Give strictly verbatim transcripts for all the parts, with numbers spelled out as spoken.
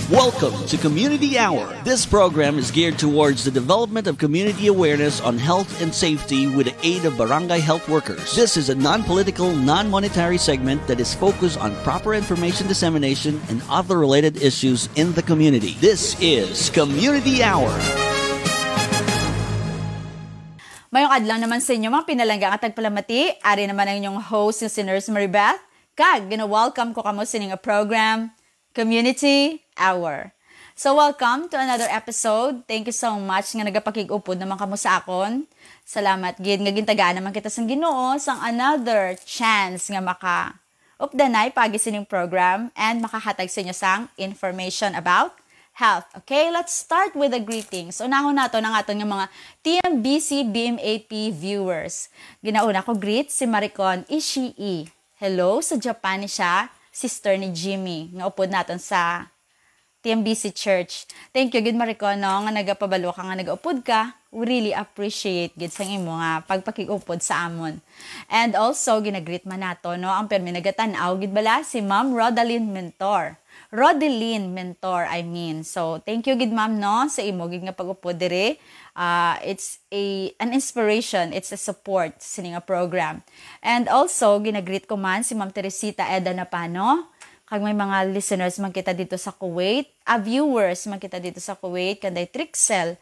Welcome to Community Hour. This program is geared towards the development of community awareness on health and safety with the aid of barangay health workers. This is a non-political, non-monetary segment that is focused on proper information dissemination and other related issues in the community. This is Community Hour. Mayong adlaw naman sa inyo mga pinalangga at tagpalamati. Ari naman ang inyong host na si Nurse Maribeth. Kag, gina-welcome ko kamo sa inyong program, Community Hour. So welcome to another episode. Thank you so much nga nagapakig-upod naman kamo sa akon. Salamat gid nga gintagaan naman kita sang Ginoo sang another chance nga maka updanay pagi sining program and makahatag sa inyo sang information about health. Okay, let's start with the greetings. Unahon nato ng aton nga mga T M B C B M A P viewers. Ginauna ko greet si Maricon Ishii. Hello sa Japan ni siya, sister ni Jimmy, nga upod naton sa T M B C Church. Thank you, good Maricon, no, nga nagapabalo ka, nga nagaupod ka. We really appreciate gid sang imo nga pagpakig-upod sa amon. And also, ginagreet man nato, no, ang permi nagatanaw gid bala si Ma'am Rodaline Mentor. Rodeline Mentor, I mean. So, thank you gid ma'am, no, sa imo gid nga pag-upod dire. Uh, it's a an inspiration, it's a support sa nga program. And also, ginagreet ko man si Ma'am Teresita Eda Napano. Kag may mga listeners man kita dito sa Kuwait, a viewers man kita dito sa Kuwait, kanday Trixel.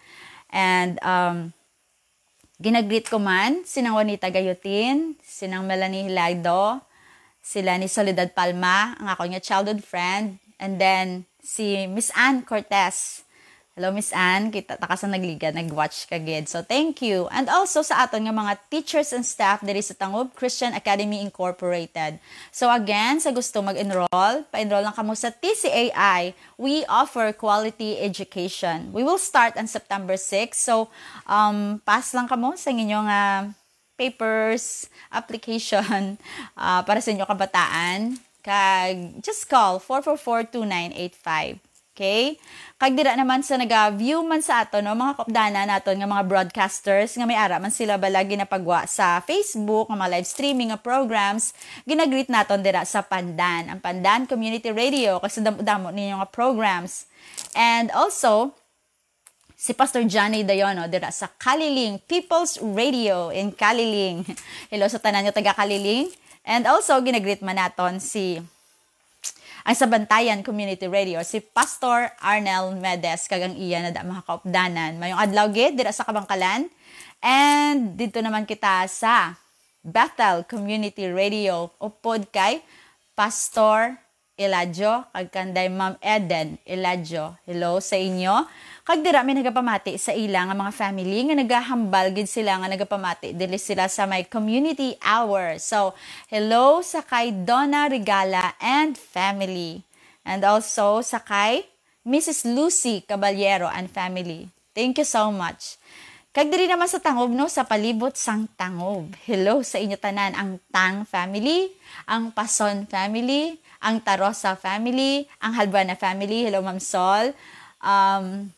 And um ginagreet ko man sinang Juanita Gayotin, sinang Melanie Hilado, sila ni Soledad Palma, ang ako nga childhood friend, and then si Miss Ann Cortez. Hello Miss Ann, kita ta ka sa nagliga, nag-watch ka gid. So thank you. And also sa aton nga mga teachers and staff diri sa Tangob Christian Academy Incorporated. So again, sa gusto mag-enroll, pa-enroll lang kamo sa T C A I. We offer quality education. We will start on September sixth. So um pass lang kamo sa inyong uh, papers, application uh, para sa inyong kabataan. Kag just call four four four, two nine eight five. Okay? Kag dira naman sa naga-view man sa ato, no, mga kopdana naton nga mga broadcasters nga may ara man sila balagi na pagwa sa Facebook, nga mga live streaming nga programs, ginagreet naton dira sa Pandan, ang Pandan Community Radio kasi damo-damo ninyo nga programs. And also si Pastor Johnny Dayono dira sa Kaliling People's Radio in Kaliling. Hello sa tanan nga taga Kaliling. And also ginagreet man naton si ang sa Bantayan Community Radio, si Pastor Arnel Medes, kagang iya na da mga kaupdanan. Mayong adlaw gid dira sa Kabangkalan. And dito naman kita sa Bethel Community Radio, upod kay Pastor Eladio, kag kanday Ma'am Eden Eladio. Hello sa inyo. Kag dira may nagapamati sa ila nga mga family nga nagahambal gid sila nga nagapamati dili sila sa may community hour. So, hello sa kay Donna Regala and family. And also sa kay Missus Lucy Caballero and family. Thank you so much. Kag diri naman sa Tangob, no, sa palibot sang Tangob. Hello sa inyo tanan, ang Tang family, ang Pason family, ang Tarosa family, ang Halbana family. Hello Ma'am Sol. Um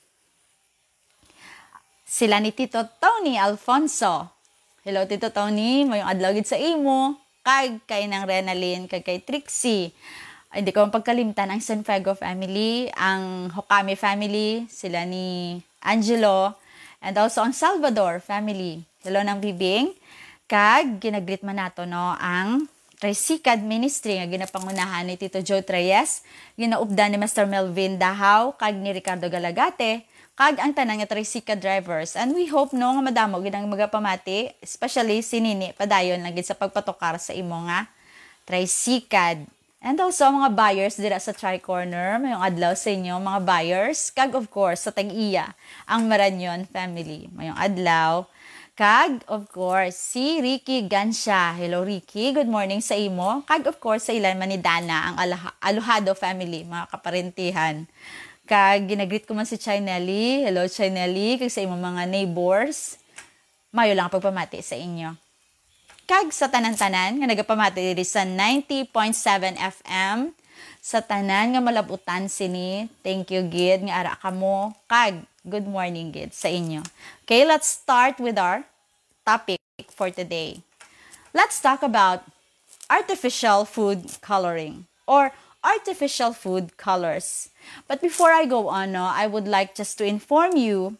Sila ni Tito Tony Alfonso. Hello Tito Tony, mayong adlaw gid sa imo. Kag kay nang Renalyn, kag kay Trixie. Ay, hindi ko mapagkalimtan ang Sanfego family, ang Hokami family, sila ni Angelo, and also ang Salvador family. Hello nang Bibing. Kag ginagreet man nato, no, ang Tricycad Ministry nga ginapangunahan ni Tito Joe Treyes, ginaupdan ni Master Melvin Dahaw, kag ni Ricardo Galagate, kag ang tanan nga tricycle drivers. And we hope, no, nga madamo gid ang magapamati, especially si Nini padayon lang gid sa pagpatokar sa imo nga tricycle. And also mga buyers dira sa Tri-Corner, mayong adlaw sa inyo mga buyers, kag of course sa Tag-iya, ang Maranyon family. Mayong adlaw. Kag of course si Ricky Gansha. Hello Ricky, good morning sa imo. Kag of course sa ilan man ni Dana, ang Aluhado family, mga kaparentihan. Kag ginagreet ko man si Chinelli. Hello Chinelli, kag sa imong mga neighbors. Mayo lang pagpamati sa inyo. Kag sa tanan-tanan nga nagapamati diri sa ninety point seven F M sa tanan nga malabutan sini. Thank you gid nga ara kamo. Kag good morning gid sa inyo. Okay, let's start with our topic for today. Let's talk about artificial food coloring or artificial food colors. But before I go on, no, I would like just to inform you,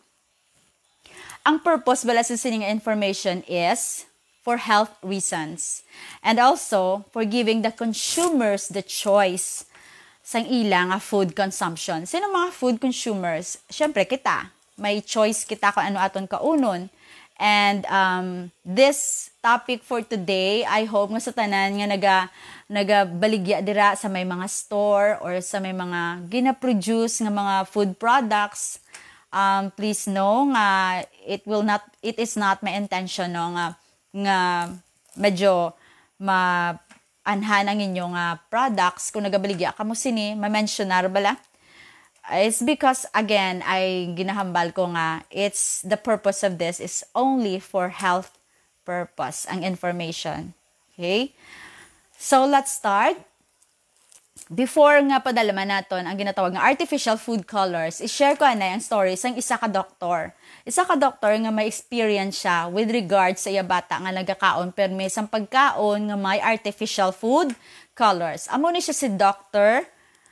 ang purpose bala sa sining information is for health reasons and also for giving the consumers the choice sang ilang food consumption. Sino mga food consumers? Siyempre kita. May choice kita kung ano aton kaunon. And um, this topic for today, I hope nga sa tanan nga naga nagabaligya dira sa may mga store or sa may mga gina-produce nga mga food products. Um, please know nga it will not it is not my intention no nga nga medyo ma anhan ang inyong uh, products kung nagabaligya kamo sini ma-mentionar bala. It's because again ay ginahambal ko nga it's the purpose of this is only for health purpose ang information. Okay? So let's start. Before nga padalaman naton ang ginatawag nga artificial food colors, i-share ko na yung story sang isa ka doktor. Isa ka doktor nga may experience siya with regards sa iya bata nga nagakaon permi sang pagkaon nga may artificial food colors. Amo ni siya si Doctor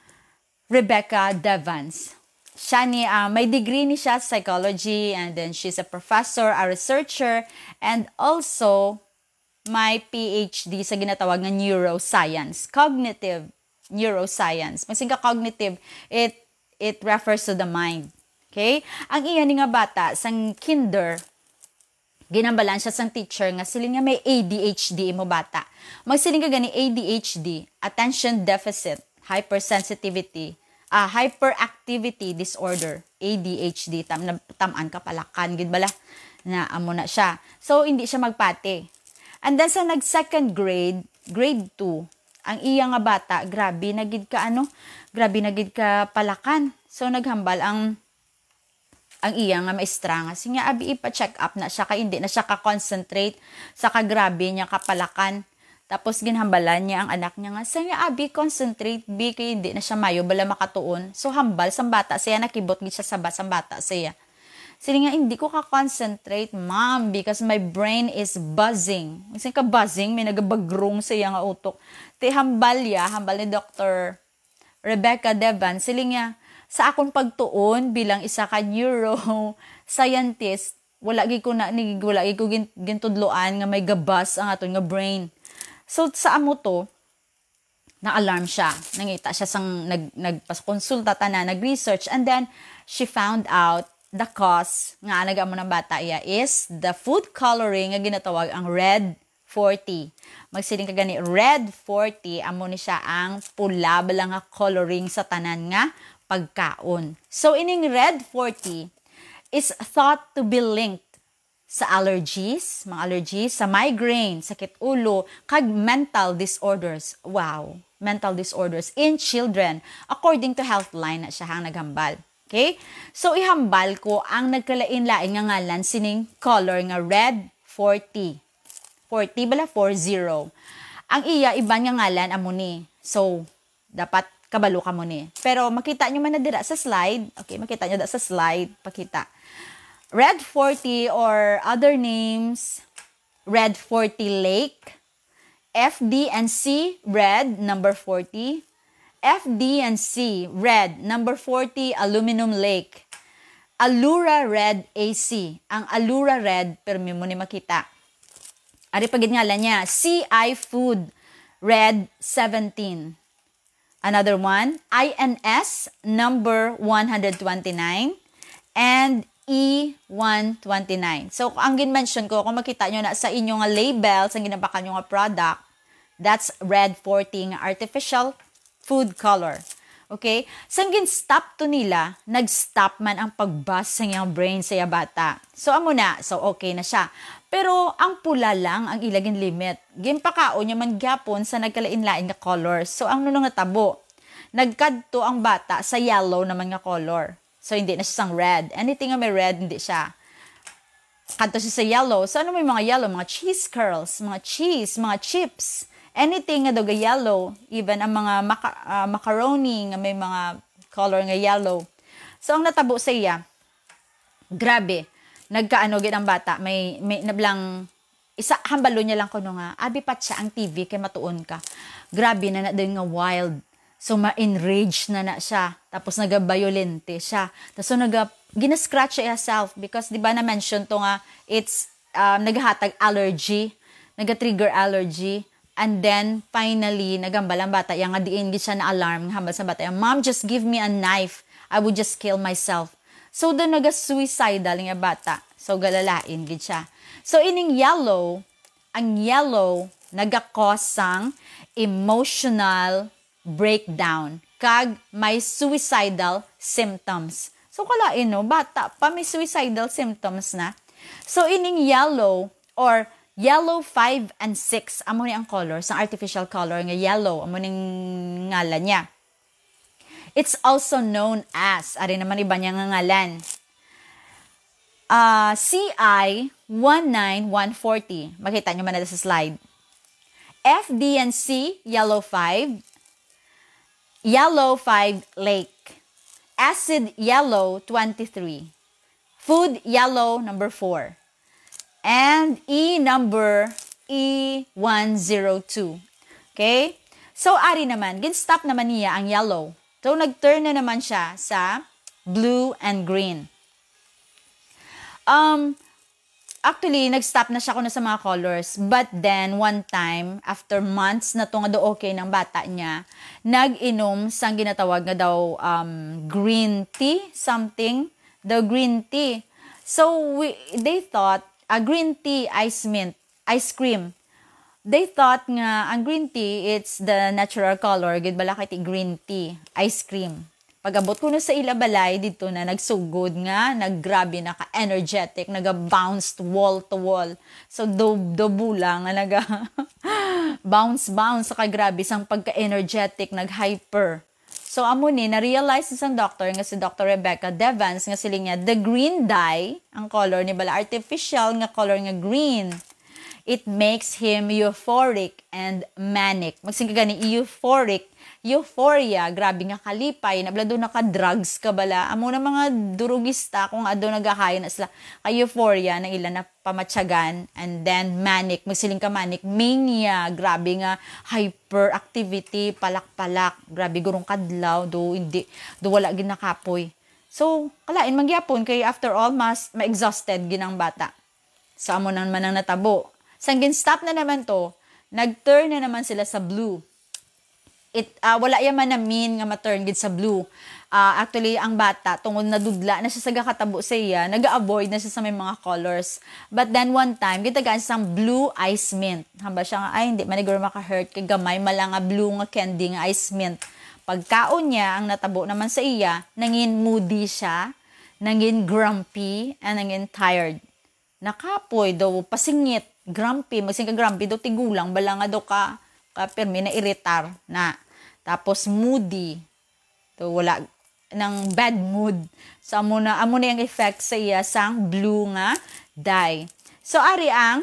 Rebecca Devans. Siya ni uh, may degree ni siya sa psychology and then she's a professor, a researcher and also may P H D sa ginatawag nga neuroscience, cognitive neuroscience. Masin ka cognitive, it it refers to the mind. Okay? Ang iya ni nga bata sang kinder, ginambalan siya sang teacher nga siling nga may A D H D mo bata. Magsiling ka gani A D H D, attention deficit hypersensitivity, ah uh, hyperactivity disorder, A D H D, tam tamaan ka palakan gid bala na amo na siya. So hindi siya magpati. And then sa nag second grade, grade two, ang iya nga bata, grabe nagid ka ano, grabe nagid ka palakan. So naghambal ang ang iya nga maestra nga siya abi ipa-check up na siya kay hindi na siya ka-concentrate sa kagrabe niya kapalakan. Tapos ginhambalan niya ang anak niya nga siya abi concentrate bi kay hindi na siya mayo bala makatuon. So hambal sang bata siya nakibot gid siya sa basang bata siya. Sili nga hindi ko ka-concentrate ma'am because my brain is buzzing. Kasi ka buzzing may nagabagrong siya nga utok. Ti hambal ya, hambal ni Doctor Rebecca Devans, sili nga sa akong pagtuon bilang isa ka neuroscientist, wala gi ko na ni wala gi ko gintudloan nga may gabas ang aton nga brain. So sa amo to na-alarm siya. Nangita siya sang nag nagpakonsulta ta na, nag-research and then she found out the cause nga nagamo ng bata iya is the food coloring nga ginatawag ang red forty. Magsiling ka gani red forty amo ni siya ang pula bala nga coloring sa tanan nga pagkaon. So ining red forty is thought to be linked sa allergies, mga allergies, sa migraine, sakit ulo, kag mental disorders. Wow, mental disorders in children according to Healthline na siya hang naghambal. Okay? So, ihambal ko ang nagkalain-lain nga ngalan sining color nga red forty. forty bala forty. Ang iya, iban nga ngalan amo ni. So, dapat kabalo ka mo ni. Pero makita nyo man na dira sa slide. Okay, makita nyo da sa slide. Pakita. red forty or other names, red forty lake, F D and C, red, number forty, F D and C, red, number forty, aluminum lake, Allura red A C. Ang Allura red, pero may mo ni makita. Ari pagid ngalan niya, C I food, red seventeen. Another one, I N S, number one twenty-nine, and E one twenty-nine. So, ang gin-mention ko, kung makita nyo na sa inyong label, sa ginabakan nyo nga product, that's red forty, artificial food color. Okay? Sang gin-stop to nila, nag-stop man ang pagbas sa iyang brain sa iya bata. So, amo na. So, okay na siya. Pero, ang pula lang ang ilagin limit. Ginpakao niya man gyapon sa nagkalain-lain na colors. So, ang nunong natabo, nagkadto ang bata sa yellow naman nga color. So, hindi na siya sang red. Anything na may red, hindi siya. Kanto siya sa yellow. So, ano may mga yellow? Mga cheese curls, mga cheese, mga chips. Anything nga doga yellow. Even ang mga maka- uh, macaroni nga may mga color nga yellow. So, ang natabo sa iya, grabe. Nagkaano gid ang bata. May, may nablang, isa, hambalo niya lang ko nga, abi pat siya ang T V kay matuon ka. Grabe na na din nga wild. So, ma-enrage na na siya. Tapos, naga-violente siya. Tapos, so, naga, gina-scratch siya herself because, di ba na-mention to nga, it's, um, naghatag allergy, naga-trigger allergy, and then, finally, nagambal ang bata, yung nga diin siya na alarm, hambal sa bata, Mom, just give me a knife. I would just kill myself. So, doon naga-suicidal nga bata. So, galalain gid siya. So, ining yellow, ang yellow, naga-cause emotional breakdown. Kag may suicidal symptoms. So, kalain no, bata pa may suicidal symptoms na. So, ining yellow or yellow five and six, amo ni ang color, sa artificial color nga yellow, amo ning ngalan niya. It's also known as, ari naman iba niya nga ngalan, uh, C I one nine one four zero. Makita nyo man na sa slide. F D and C, yellow five. Yellow five lake. Acid yellow twenty-three. Food yellow number four. And E number E one zero two. Okay? So, ari naman, gin-stop naman niya ang yellow. So, nag-turn na naman siya sa blue and green. Um, actually, nag-stop na siya ko na sa mga colors. But then, one time, after months na to nga do okay ng bata niya, nag-inom sang ginatawag nga daw um, green tea, something. The green tea. So, we, they thought, a green tea ice mint, ice cream. They thought nga, ang green tea, it's the natural color. Gid bala kay green tea, ice cream. Pag-abot ko na sa ilabalay, dito na nagsugod nga, naggrabe na ka-energetic, naga-bounced wall to wall. So, do, do bula nga, naga bounce-bounce, saka grabe, sang pagka-energetic, nag-hyper. So, amo ni, na-realize isang doctor, nga si Doctor Rebecca Devans, nga siling niya, the green dye, ang color ni bala, artificial nga color nga green, it makes him euphoric and manic. Magsing ka gani, euphoric, euphoria, grabe nga kalipay, nabla doon naka-drugs ka bala. Amo na mga durugista kung ado nagahayon na sila kay euphoria na ilan na pamatsagan, and then manic, magsiling ka manic, mania, grabe nga hyperactivity, palak-palak, grabe gurong kadlaw, do hindi, do wala ginakapoy. So, kalain mangyapon kay after all, mas ma-exhausted ginang bata. So, amo naman ang natabo. Sang stop na naman to, nag-turn na naman sila sa blue. It, uh, wala yaman na mean nga ma-turn gid sa blue. Uh, actually, ang bata, tungod na dudla na siya sa gakatabo sa iya, nag-avoid na siya sa may mga colors. But then one time, gitagaan siyang blue ice mint. Hamba siya nga, ay hindi, maniguro maka-hurt, kay gamay, mala nga blue nga candy nga ice mint. Pagkaon niya, ang natabo naman sa iya, nangin moody siya, nangin grumpy, and nangin tired. Nakapoy daw, pasingit, grumpy, magsing ka grumpy, daw tigulang, bala nga daw ka, ka permi na iritar na. Tapos moody, to wala, ng bad mood. So, amo na, amo na yung effect sa iya sang blue nga dye. So, ari ang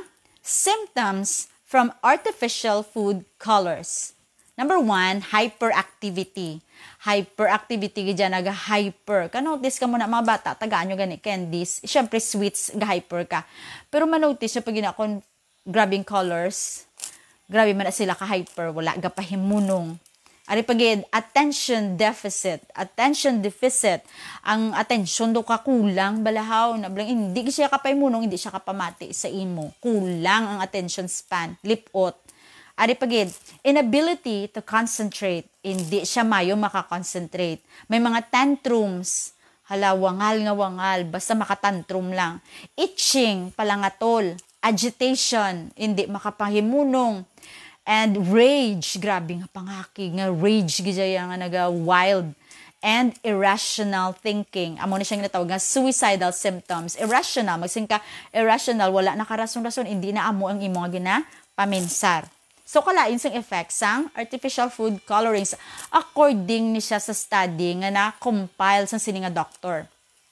symptoms from artificial food colors. Number one, hyperactivity. Hyperactivity, gaya naga-hyper. Ka-notice ka muna mga bata, tagaan nyo gani, candies. Siyempre, sweets, ga-hyper ka. Pero ma-notice nyo pag ginakon, grabing colors, grabe man na sila ka-hyper, wala gapahimunong. Ari pagid, attention deficit. Attention deficit. Ang attention do ka kulang, balahaw, na blang, hindi siya kapaymunong, hindi siya kapamati sa imo. Kulang ang attention span, lipot. Ari pagid, inability to concentrate. Hindi siya mayo makakoncentrate. May mga tantrums. Hala, wangal nga wangal. Basta makatantrum lang. Itching, palangatol. Agitation, hindi makapahimunong. And rage, grabe nga pangaki. Nga rage, gijaya nga naga-wild. And irrational thinking. Amo na siyang natawag nga suicidal symptoms. Irrational, magsing ka, irrational, wala nakarason-rason, hindi na amo ang imo nga ginapaminsar. So, kalain sang effects sang artificial food colorings according ni siya sa study nga na-compile sang sini nga doctor.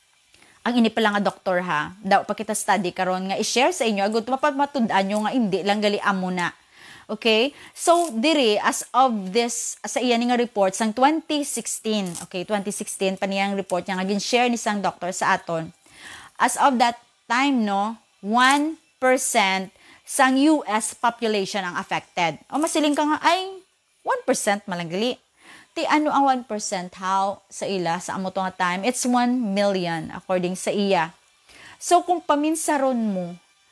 Ang ini pala nga doktor ha, daw pa kita study karon nga i-share sa inyo agud mapamatud-an nyo nga hindi lang gali amo na. Okay? So, diri as of this sa iya nga report sang twenty sixteen. Okay, twenty sixteen pa niyang report niya nga gin-share ni sang doktor sa aton. As of that time no, one percent sang U S population ang affected. O masiling ka nga ay one percent malanggali. Ti ano ang one percent how sa ila sa amo to nga time? It's one million according sa iya. So kung paminsaron mo,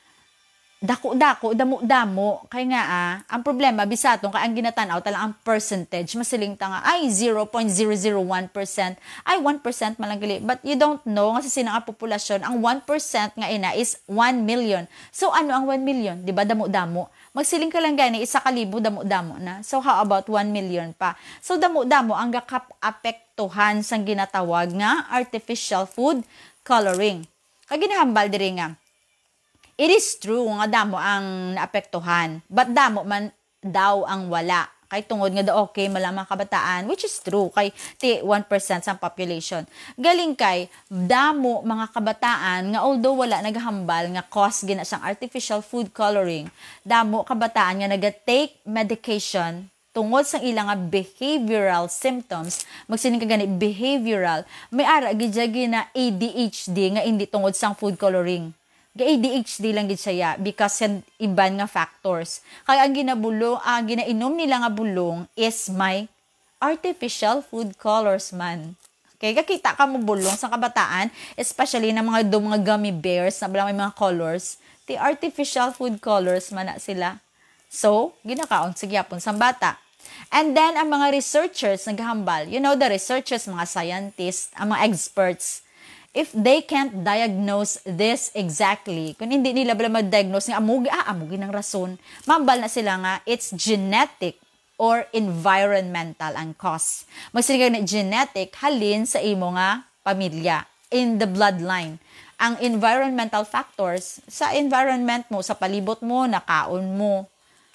dako-dako, damo-damo, kay nga ah, ang problema, bisatong, kaya ang ginatanaw, talang ang percentage, masiling ta nga, ay zero point zero zero one percent, ay one percent malanggali. But you don't know, nga sa sinang ang populasyon, ang one percent nga ina is one million. So ano ang one million? Diba, damo-damo? Magsiling ka lang gani, isa kalibo, damo-damo na. So how about one million pa? So damo-damo, ang gakap-apektuhan sang ginatawag nga artificial food coloring. Kaya ginahambal diri nga, it is true nga damo ang naapektuhan, but damo man daw ang wala. Kay tungod nga daw okay malamang kabataan, which is true, kay ti one percent sa population. Galing kay damo mga kabataan nga although wala naghambal nga cause gina siyang artificial food coloring, damo kabataan nga naga-take medication tungod sa ilang nga behavioral symptoms, magsining ka gani behavioral, may ara gid na A D H D nga hindi tungod sang food coloring. Ga-A D H D lang gid siya because yan iban nga factors. Kaya ang ginabulong, ang ginainom nila nga bulong is my artificial food colors man. Okay, kakita ka mo bulong sa kabataan, especially na mga do mga gummy bears na bilang may mga colors, the artificial food colors man na sila. So, ginakaon sige yapon sa bata. And then ang mga researchers naghambal, you know the researchers, mga scientists, ang mga experts, if they can't diagnose this exactly, kung hindi nila bala mag-diagnose nga amugi, ah, amugi ng rason, mambal na sila nga, it's genetic or environmental ang cause. Magsilig na genetic, halin sa imo nga pamilya, in the bloodline. Ang environmental factors, sa environment mo, sa palibot mo, nakaon mo,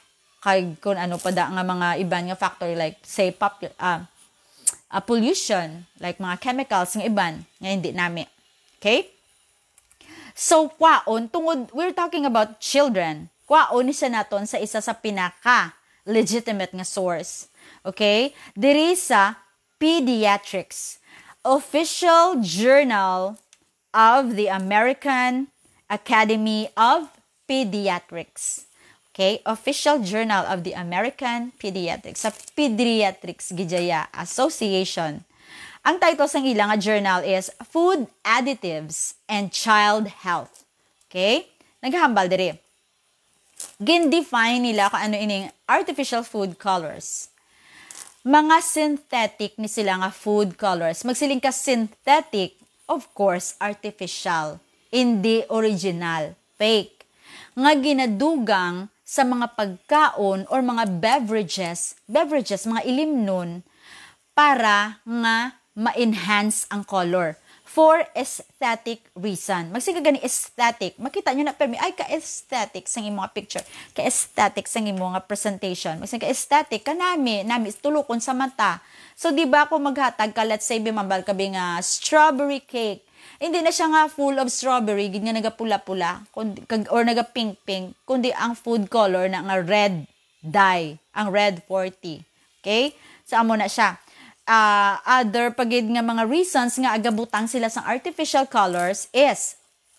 kay kung ano pa da nga mga iban nga factor, like, say, pop, uh, Uh, pollution, like mga chemicals ng iban, nga hindi nami. Okay? So, kwaon, tungod, we're talking about children. Kwaon isa naton sa isa sa pinaka legitimate nga source. Okay? Diri sa Pediatrics, Official Journal of the American Academy of Pediatrics. Okay, Official Journal of the American Pediatrics, sa Pediatrics Gijaya Association. Ang title sang ilang nga journal is Food Additives and Child Health. Okay? Naghahambal diri. Gin-define nila kung ano ining artificial food colors. Mga synthetic ni sila nga food colors. Magsiling ka synthetic, of course, artificial. Hindi original, fake. Nga ginadugang sa mga pagkaon or mga beverages, beverages, mga ilimnon, para nga ma-enhance ang color for aesthetic reason. Magsiga gani aesthetic. Makita nyo na, pero ay ka-aesthetic sa imong mga picture, ka-aesthetic sa imong mga presentation. Magsiga ka-aesthetic, kanami, nami, tulukon sa mata. So, di ba kung maghatag ka, let's say, bimambal ka nga strawberry cake, hindi na siya nga full of strawberry, gid nga nagapula-pula, or naga-pink-pink, kundi ang food color na nga red dye, ang red forty. Okay? So, amo na siya. Uh, other pagid nga mga reasons nga agabutang sila sa artificial colors is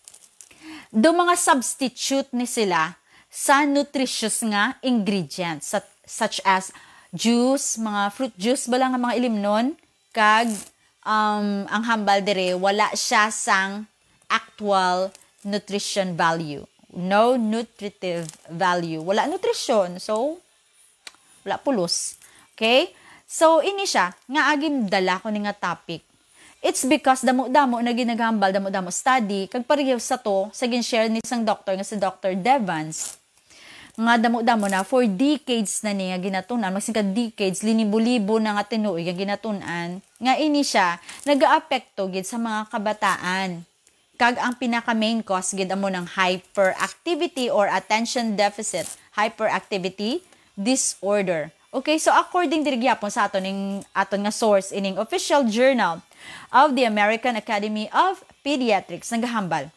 do mga substitute ni sila sa nutritious nga ingredients, such as juice, mga fruit juice bala nga mga ilimnon, kag Um, ang hambal dire, wala siya sang actual nutrition value. No nutritive value. Wala nutrition. So, wala pulos. Okay? So, ini siya, nga agim dala ko ni nga topic. It's because damo-damo na ginaghambal, damo-damo study, kag pareho sa to, sa gin-share ni isang doctor, nga si Doctor Devans, nga damo-damo na for decades na niya ginatunan, magsin ka decades, linibo-libo na nga tinuoy nga ginatunan, nga ini siya nagaapekto gid sa mga kabataan. Kag ang pinaka main cause gid amo ng hyperactivity or attention deficit hyperactivity disorder. Okay, so according diri gyapon sa aton ning aton nga source ining Official Journal of the American Academy of Pediatrics, nagahambal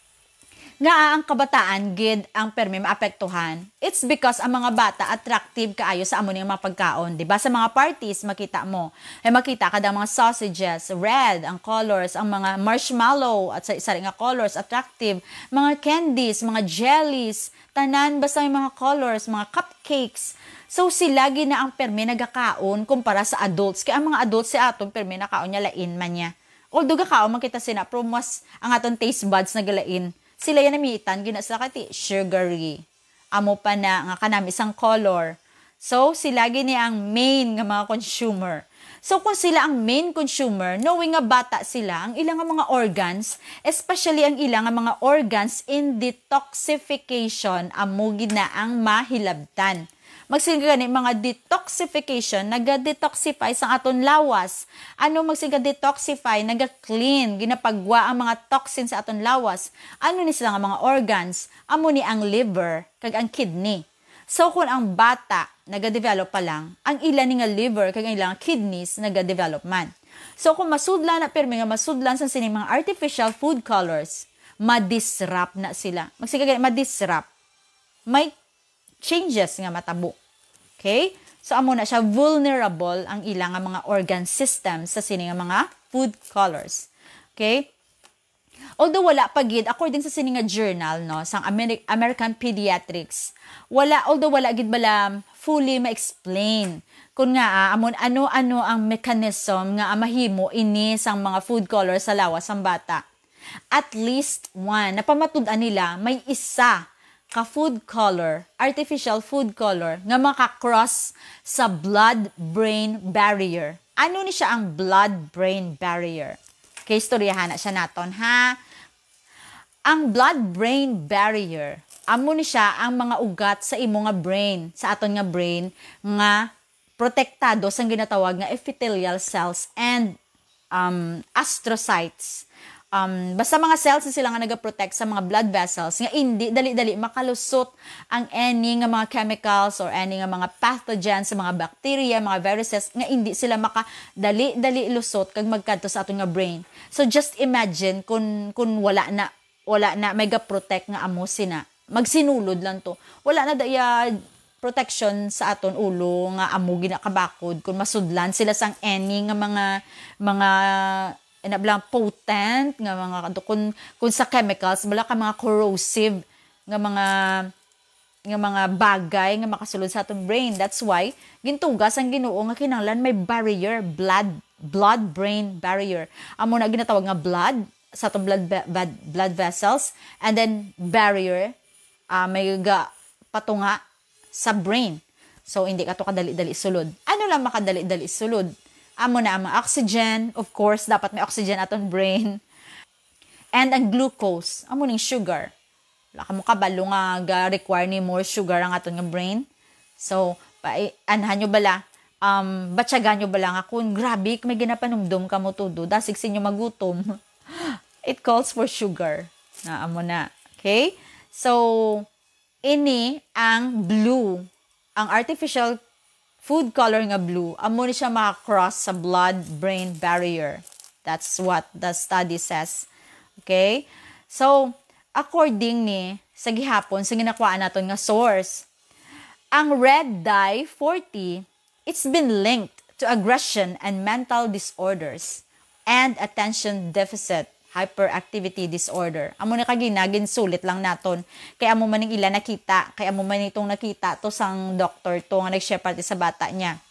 nga ang kabataan gid ang permi maapektuhan. It's because ang mga bata attractive kaayo sa amo ning mga pagkaon, di ba? Sa mga parties makita mo, ay makita kada mga sausages, red ang colors, ang mga marshmallow at sa isa nga colors attractive, mga candies, mga jellies, tanan basta may mga colors, mga cupcakes. So sila gina ang permi nagakaon kumpara sa adults. Kaya ang mga adults si aton permi nakaon niya lain man niya. Although gakaon man kita sina, pero mas ang aton taste buds nagalain. Sila yan namitan, gina sa kati, sugary. Amo pa na nga kanam isang color. So sila gini ang main nga mga consumer. So kung sila ang main consumer, knowing nga bata sila, ang ilang mga organs, especially ang ilang mga organs in detoxification, amo gina ang mahilabtan. Magsinga gani mga detoxification, naga-detoxify sa aton lawas. Ano magsinga detoxify, naga-clean, ginapagwa ang mga toxin sa aton lawas. Ano ni sila nga mga organs? Amo ni ang liver, kag ang kidney. So kung ang bata naga-develop pa lang, ang ilan ni nga liver kag ang ilang kidneys naga-develop man. So kung masudlan na permi nga masudlan sa sining mga artificial food colors, ma-disrupt na sila. Magsinga gani ma-disrupt. May changes nga matabo. Okay? So, amo na siya vulnerable ang ilang nga mga organ system sa sining nga mga food colors. Okay? Although wala pa gid according sa sining nga journal no sang Ameri- American Pediatrics, wala although wala gid bala fully ma-explain kun nga ah, amon ano-ano ang mechanism nga mahimo ini sang mga food colors sa lawas sang bata. At least one, napamatud-an nila may isa ka food color, artificial food color, nga makakross sa blood-brain barrier. Ano ni siya ang blood-brain barrier? Okay, istoryahan na siya naton, ha? Ang blood-brain barrier, amo ni siya ang mga ugat sa imo nga brain, sa aton nga brain, nga protektado sa ginatawag nga epithelial cells and um, astrocytes. Um, basta mga cells na sila nga nagaprotect sa mga blood vessels nga hindi dali-dali makalusot ang any nga mga chemicals or any nga mga pathogens sa mga bacteria, mga viruses nga hindi sila makadali-dali lusot kag magkadto sa aton nga brain. So just imagine kung kung wala na wala na may ga-protect nga amo sina. Magsinulod lang to. Wala na daya protection sa aton ulo nga amo ginakabakod kung masudlan sila sang any nga mga mga inablang potent nga mga kung, kung sa chemicals wala ka mga corrosive nga mga nga mga bagay nga makasulod sa atong brain. That's why gintugas ang Ginoo nga kinahanglan may barrier, blood blood brain barrier. Amo na ginatawag nga blood sa atong blood blood, blood vessels and then barrier uh, may ga patunga sa brain. So hindi ka to kadali-dali sulod. Ano lang makadali-dali sulod? Amo na ang oxygen, of course, dapat may oxygen atong brain. And ang glucose, amo ning sugar. Wala ka mo kabalo nga ga-require ni more sugar ang aton nga brain. So, pa anhan nyo bala, um, batsagan nyo bala nga kung grabe, may ginapanumdum ka mo tudo, dasig sinyo magutom. It calls for sugar. Na amo na. Okay? So, ini ang blue, ang artificial food color nga blue, amo ni siya maka-cross sa blood-brain barrier. That's what the study says. Okay? So, according ni sa gihapon, sa ginakwaan naton nga source, ang red dye forty, it's been linked to aggression and mental disorders and attention deficit hyperactivity disorder. Amo na kaginagin sulit lang naton. Kaya amo man ning ila nakita, kaya amo man itong nakita to sang doctor to nga nag-share party sa bata niya.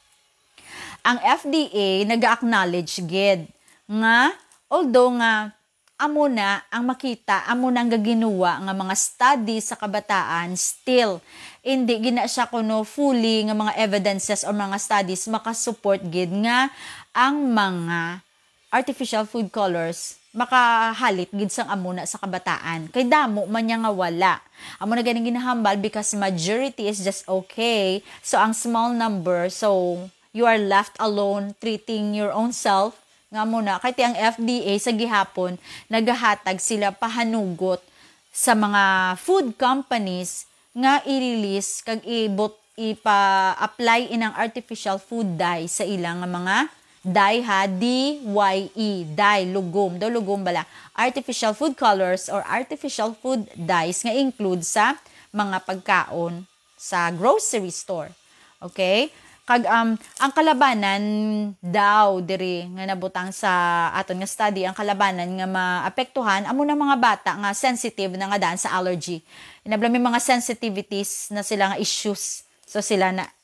Ang F D A nag-acknowledge gid nga although nga amo na ang makita, amo na ang gaginuwa nga mga study sa kabataan, still hindi gina siya kuno fully nga mga evidences or mga studies makasupport gid nga ang mga artificial food colors makahalit gid sang amo na sa kabataan. Kay damo man niya nga wala. Amo na ganing ginahambal because majority is just okay. So ang small number, so you are left alone treating your own self nga muna. Kay ti ang F D A sa gihapon nagahatag sila pahanugot sa mga food companies nga i-release kag ibot ipa-apply inang artificial food dye sa ilang nga mga dye ha, D Y E, dye, lugom, daw lugom bala, artificial food colors or artificial food dyes nga include sa mga pagkaon sa grocery store. Okay? Kag um, ang kalabanan daw diri nga nabutang sa aton nga study, ang kalabanan nga maapektuhan amo na mga bata nga sensitive na nga daan sa allergy. Inabla may mga sensitivities na sila nga issues. So sila na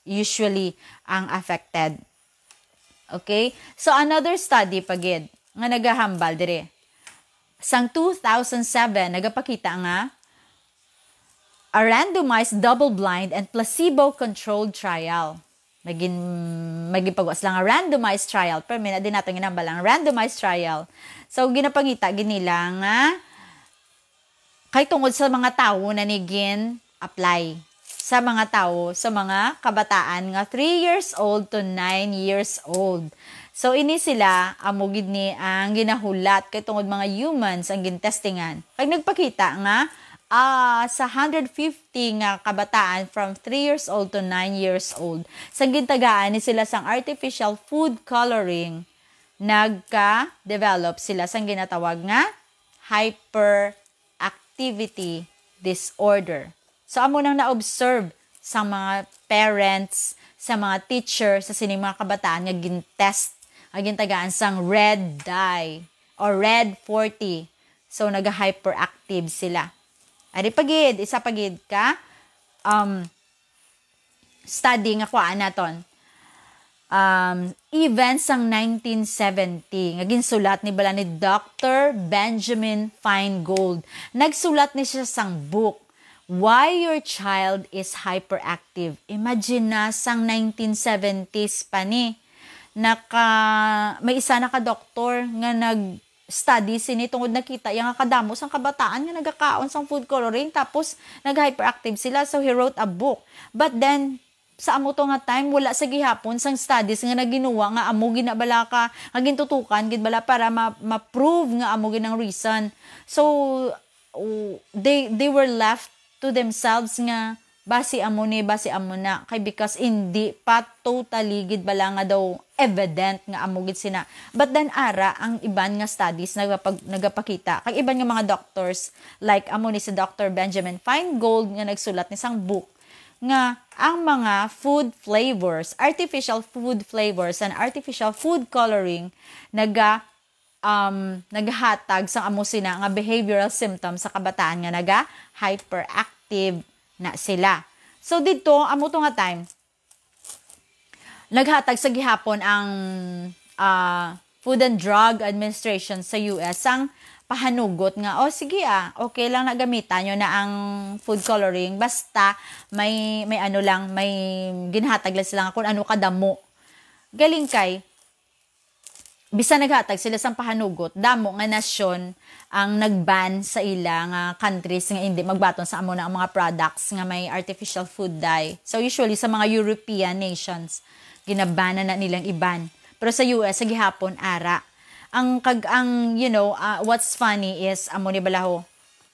usually ang affected. Okay? So, another study pagid nga nagahambal dire. Sang two thousand seven, nagapakita nga a randomized double-blind and placebo-controlled trial. Magin, magipagwas lang a randomized trial. Pero may na din natin ginambal ang randomized trial. So, ginapangita, ginila nga kay tungod sa mga tao na nigin apply sa mga tao, sa mga kabataan nga three years old to nine years old. So, ini sila, amugid ni ang ginahulat kay tungod mga humans ang gintestingan. Kag nagpakita nga, uh, sa one hundred fifty nga kabataan from three years old to nine years old, sa gintagaan ni sila sang artificial food coloring, nagka-develop sila sang ginatawag nga hyperactivity disorder. So, amo nang na-observe sa mga parents, sa mga teacher, sa sining mga kabataan nga gintest, nga gintagaan sang red dye or red forty. So, naga-hyperactive sila. Ari pagid, isa pagid ka, um, study nga kuhaan naton. Um, even sang nineteen seventy, nga ginsulat ni bala ni Doctor Benjamin Feingold. Nagsulat ni siya sang book, Why Your Child is Hyperactive. Imagine na sang nineteen seventies pa ni. Naka, may isa na ka-doktor nga nag-study sini tungod nakita yung kadamos ang kabataan nga nagakaon sang food coloring tapos nag-hyperactive sila. So, he wrote a book. But then, sa amo to nga time, wala sa gihapon sang studies nga naginuwa nga amo ginabala ka, nga gintutukan, ginbala para ma- ma-prove nga amo ginang reason. So, uh, they, they were left to themselves nga basi amo ni basi amo na kay because hindi pa totally gid bala nga daw evident nga amo gid sina. But then ara ang iban nga studies nagapag nagapakita kay iban nga mga doctors like amo ni si Doctor Benjamin Feingold nga nagsulat ni sang book nga ang mga food flavors, artificial food flavors and artificial food coloring naga um naghatag sang amo sina nga behavioral symptoms sa kabataan nga naga hyperactive na sila. So dito amo to nga time naghatag sa gihapon ang uh, Food and Drug Administration sa U S ang pahanugot nga, oh sige ah, okay lang na gamitan nyo na ang food coloring basta may may ano lang, may ginhatag lang sila kung ano kadamo. Galing kay bisa naghatag sila sang pahanugot, damo nga nasyon ang nagban sa ila nga countries nga hindi magbaton sa amo na ang mga products nga may artificial food dye. So usually sa mga European nations, ginabana na nilang iban. Pero sa U S, sa gihapon, ara. Ang kag ang you know, uh, what's funny is amo ni balaho.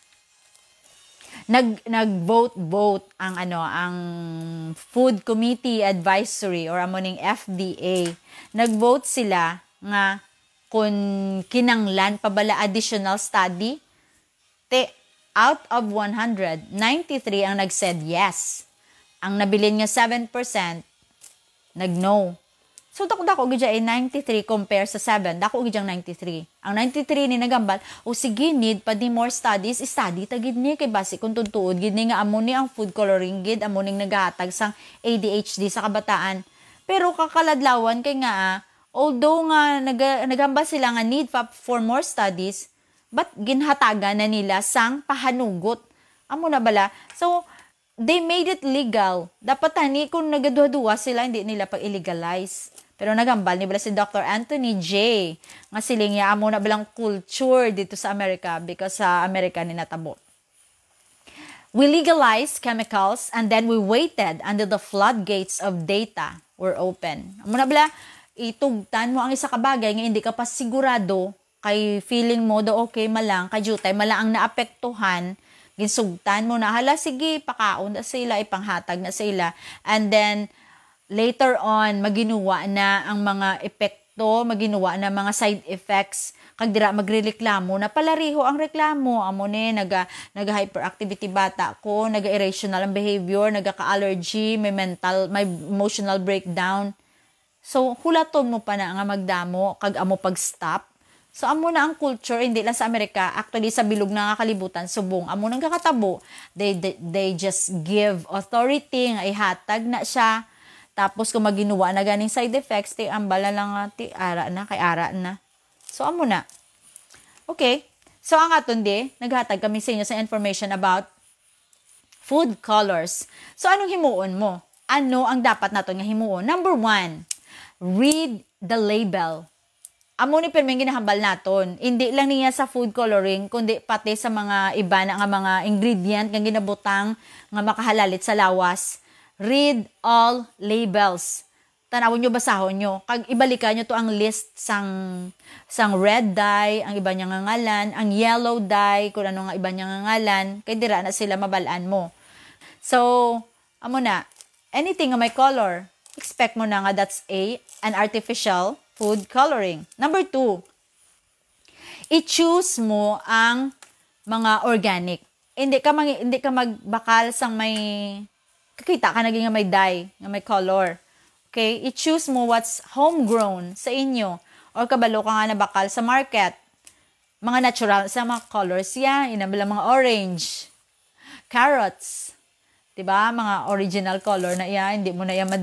Nag nag-vote vote ang ano, ang Food Committee Advisory or amo ning F D A. Nag-vote sila nga kung kinanglan pa bala additional study, te out of one hundred, ninety-three ang nag-said yes. Ang nabilin nga seven percent nag-no. So, dako-dako gidya ay ninety-three compare sa seven. Dako gidyang ninety-three. Ang ninety-three ni nagambal, o sige, need pa di more studies. Study ta gid ni kay basi kung tuntuod gid ni nga amo ni ang food coloring gid, amo ning nagahatag sang A D H D sa kabataan. Pero kakaladlawan kay nga ah, although nga nag, nagambal sila nga need pa for more studies, but ginhatagan na nila sang pahanugot. Amo na bala. So, they made it legal. Dapat tani kung nagaduha-duha sila, hindi nila pag-illegalize. Pero nagambal ni bala si Doctor Anthony J. Nga siling ya amo na balang culture dito sa Amerika because sa Amerika ni natabo. We legalized chemicals and then we waited until the floodgates of data were open. Amo na bala, itugtan mo ang isa ka bagay nga hindi ka pa sigurado kay feeling mo do okay malang, kay jutay malang ang naapektuhan, ginsugtan mo na, hala sige, pakaon na sila, ipanghatag na sila. And then, later on, maginuwa na ang mga epekto, maginuwa na mga side effects, kag dira magrereklamo na palariho ang reklamo, amo ni, naga, naga-hyperactivity bata ko, naga-irrational ang behavior, naga-ka-allergy, may mental, may emotional breakdown. So, hulaton mo pa na nga magdamo, kag amo pag-stop. So, amo na ang culture, hindi lang sa Amerika, actually sa bilog na nga kalibutan, subong, amo nang kakatabo, they, they, they just give authority, nga ihatag na siya, Tapos kung maginuwa na ganing side effects, ti ambala lang nga, ti ara na, kay ara na. So, amo na. Okay. So, ang aton di, naghatag kami sa inyo sa information about food colors. So, anong himuon mo? Ano ang dapat nato nga himuon? Number one, read the label. Amo ni pirming ginahambal naton. Hindi lang niya sa food coloring, kundi pati sa mga iba na nga mga ingredient nga ginabutang nga makahalalit sa lawas. Read all labels. Tanawon nyo, basahon nyo. Kag ibalikan nyo to ang list sang sang red dye, ang iba niya nga ngalan, ang yellow dye, kung ano nga iba niya nga ngalan, kay dira na sila mabalaan mo. So, amo na, anything nga may color, expect mo na nga that's a an artificial food coloring. Number two, i-choose mo ang mga organic. Hindi ka mag, hindi ka magbakal sang may kakita ka naging nga may dye, nga may color. Okay, i-choose mo what's homegrown sa inyo or kabalo ka nga nabakal sa market. Mga natural sa mga colors yan, inabala mga orange, carrots, diba? Mga original color na yan, hindi mo na yan mad,